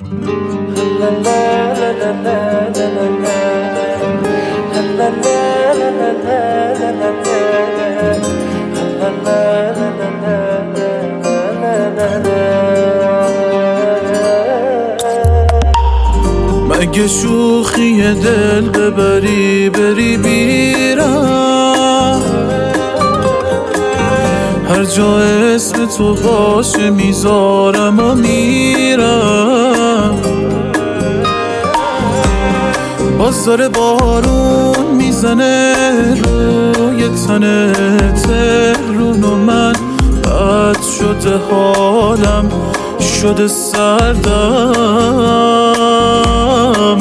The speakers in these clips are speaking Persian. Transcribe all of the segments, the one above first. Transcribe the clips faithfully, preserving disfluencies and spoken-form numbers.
مگه شوخی دل ببری بری بیرم، هر جا اسم تو باشه میذارم و میرم. باز داره بارون میزنه روی تنت، تهرون و من بد شده حالم شده سردم.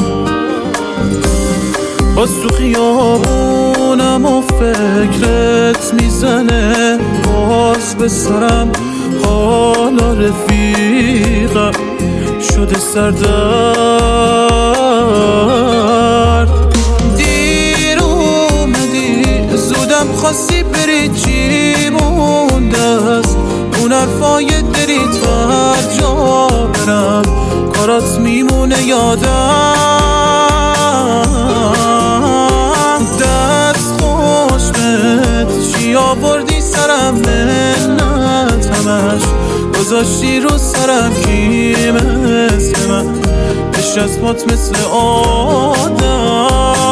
باز تو خیابونم و فکرت میزنه، باز به سرم حالا رفیقم شده سردرد. دیر اومدی زودم خواستی بری، چی مونده است اون حرفای دریت و هر جا برم کارات میمونه یادم. دست خوشمت چی آوردی سرم، منت همش گذاشتی رو سرم، کی مثل من بشسمات مثل آدم.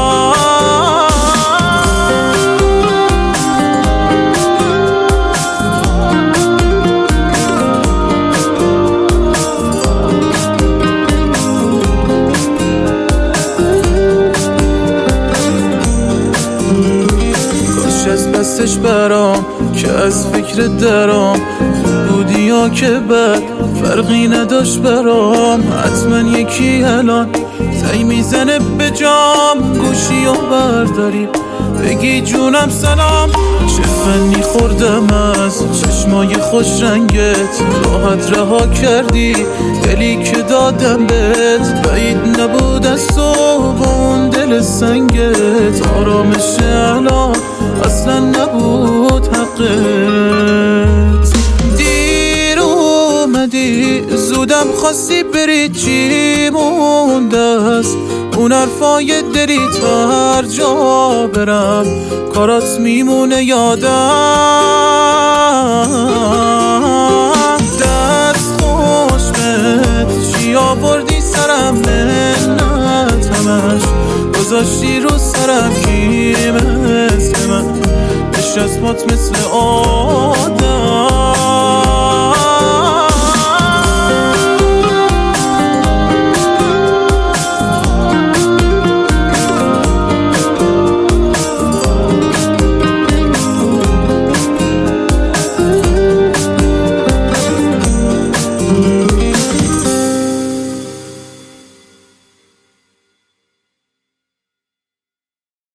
از پسش برام که از فکر درام، خوب بودی یا که بد فرقی نداشت برام. حتما یکی الان زنگ میزنه به جام، گوشی و برداری بگی جونم سلام. چه فنی خوردم از چشمای خوش رنگت، راحت رها کردی دلی که دادم بهت. بعید نبود از تو با اون دل سنگت، آرامش الان اصلا نبود حقت. دیر اومدی زودم خواستی بری، چی مونده است اون حرفای دریت و هر جا برم کارات میمونه یادم. دست خوشمت چی آوردی سرم، منت همش گذاشتی رو سرم، کی مثل من بشسمات مثل آدم.